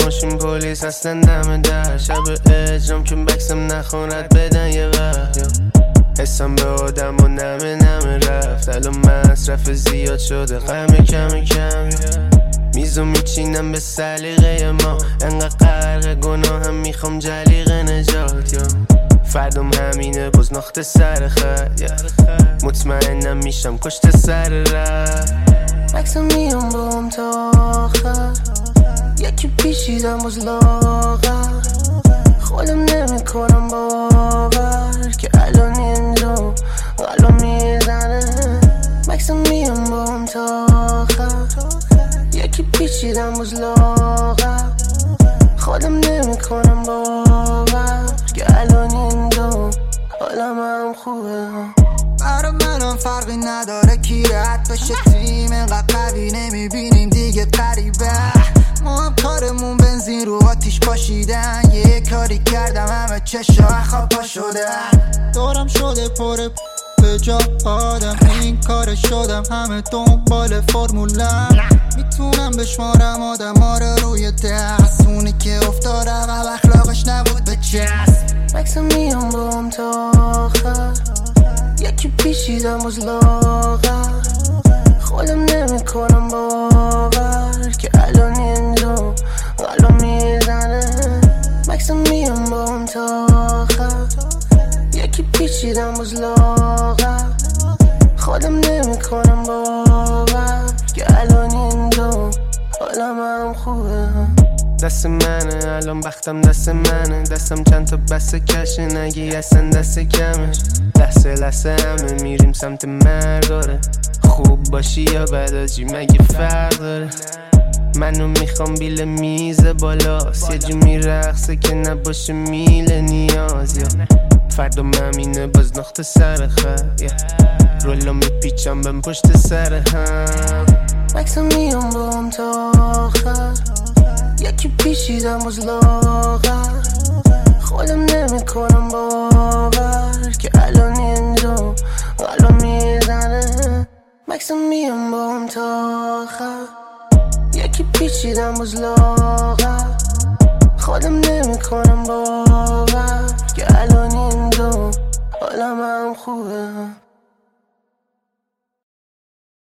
ماشین پلیس هستن دم در شب اجرام که بکسم نخوند بدن یه وقت حسم به آدم و نمه رفت الان مصرف زیاد شده غم کم میزو میچینم به سلیقه ما انقدر غرق گناهم میخوام جلیقه نجات فردام همینه باز ناخته سر خط مطمئنم میشم کشته سر رفت مکسم میام با هم تا آخر یکی پیشیدم باز لاغر خودم نمیکنم باور که الان اینجا قلبم میزنه مکسم میام با هم تا آخر یکی پیچیدم باز لاغر خودم نمیکنم باور که الان اینجا حالم هم خوبه برا منم فرقی نداره کی رد بشه تیم اینقدر قوی نمیبینیم دیگه قریبه ما هم کارمون بنزین رو آتیش پاشیدن یه کاری کردم همه چشا خواب پا شدن دورم شده پر به جا آدم این کار شدم همه دنبال فرمولن میتونم بشمارم آدم ها رو روی دست اونی که افتادم و اخلاقش نبود به چست مکسم میام با هم تا آخر یکی پیشیدم باز لاغر خودم نمیکنم باور که الان اینجا قلبم میزنه مکسم میام با هم تا آخر یکی پیچیدم باز لاغر خودم نمیکنم باور که الان اینجا حالم هم خوبه دست منه الان بختم دست منه دستم چند تا بسته کشه نگی اصلا دست کمه لحظه همه میریم سمت مرگاره خوب باشی یا بداجی مگه فرق داره منو میخوام بیل میز بالاست یه جو میرقصه که نباشه میل نیاز یا فردا ممینه باز ناخته سر خط رولو میپیچم بهم پشت سر هم مکسم میام با هم تا آخر یکی پیشیدم باز لاغر خودم نمیکنم باور که الان اینجا قلبم میزنه مکسم میام با هم تا آخر یکی پیچیدم باز لاغر خودم نمیکنم باور که الان اینجا حالم هم خوبه